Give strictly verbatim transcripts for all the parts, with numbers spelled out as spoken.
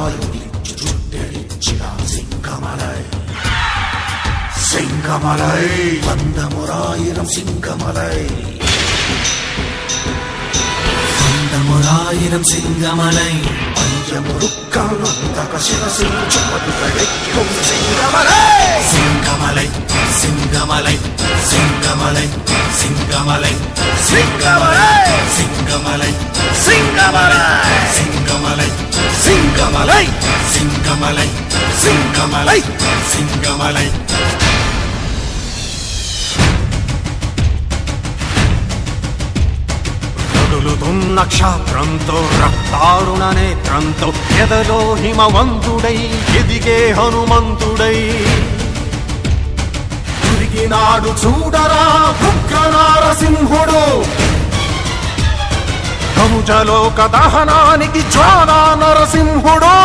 వాయులిచ్చు చుట్టెరిచ్చిన సింగమలై సింగమలై వందమురాయిరం సింగమలై వందమురాయిరం సింగమలై పంచమురుక్కలుంతక శిరసిల్ చుపటుకడెక్కిం సింగమలై సింగమలై సింగమలై సింగమలై సింగమలై సింగమలై సింగమలై సింగమలై సింగమలై సింగమలై సింగమలై సింగమలై సింగమలై రగులుతున్న క్షాత్రంతో రక్తారుణ నేత్రంతో ఎదలో హిమవంతుడై ఎదిగే హనుమంతుడై తిరిగినాడు చూడరా ఉగ్ర నారసింహుడు కముజలోక దహనానికి జ్వాలా నరసింహుడు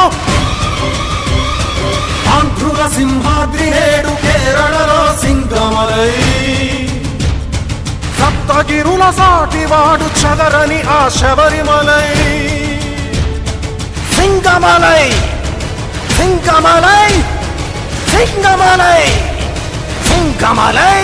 ఆంధ్రుల సింహాద్రి నేడు కేరళలో సింగమలై సప్తగిరుల సాటివాడు చదరని ఆ శబరిమలై సింగమలై సింగమలై సింగమలై సింగమలై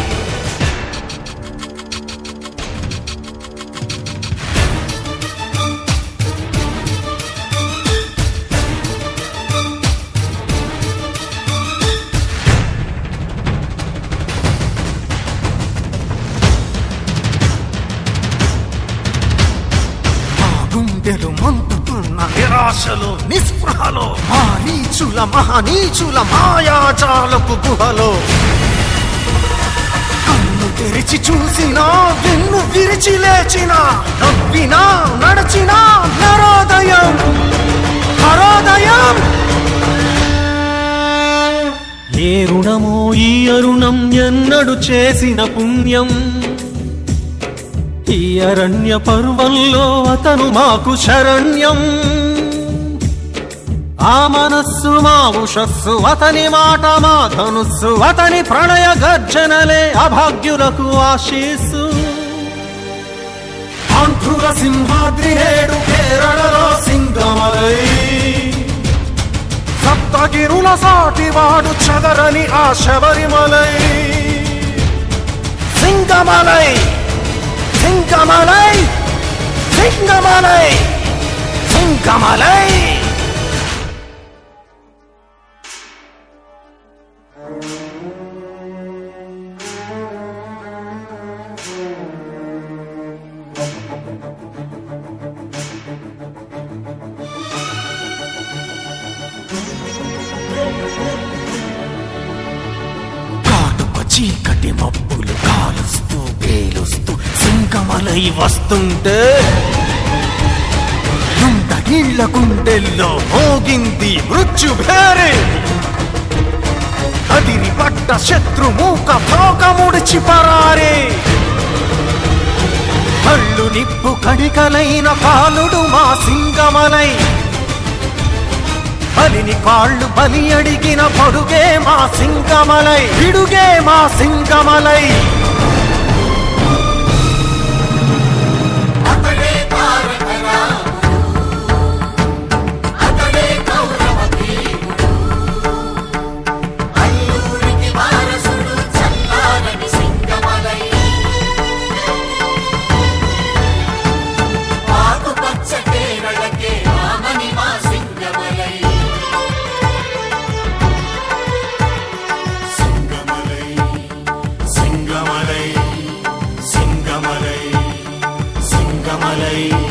గుండెలు మంటుతున్న నిరాశలో నిస్పృహలో మారీచుల మహనీచుల మాయాజాలపు గుహలో కన్ను తెరిచి చూసినా వెన్ను విరిచి లేచినా నవ్వినా నడచినా నరోదయం హరోదయం ఏ రుణమో ఈ అరుణం ఎన్నడు చేసిన పుణ్యం ఈ అరణ్య పర్వంలో అతను మాకు శరణ్యం ఆ మనస్సు మా ఉషస్సు అతని మాట మా ధనుస్సు అతని ప్రణయ గర్జనలే అభాగ్యులకు ఆశీస్సు ఆంధ్రుల సింహాద్రి నేడు కేరళలో సింగమలై సప్తగిరుల సాటివాడు చదరని ఆ శబరిమలై సింగమలై సింగమలై సింగమలై సింగమలై కాటుక చీకటి మబ్బులు కాలుస్తూ పేలుస్తూ సింగమలై వస్తుంటే గుండగిళ్ళ గుండెల్లో మోగింది మృత్యుభేరి అదిరి పట్ట శత్రుమూక తోక ముడిచి పరారే కళ్ళు నిప్పు కడికలైన కాలుడు మా సింగమలై బలిని కాళ్ళు బలి అడిగిన పడుగే మా సింగమలై పిడుగే మా సింగమలై సింగమలై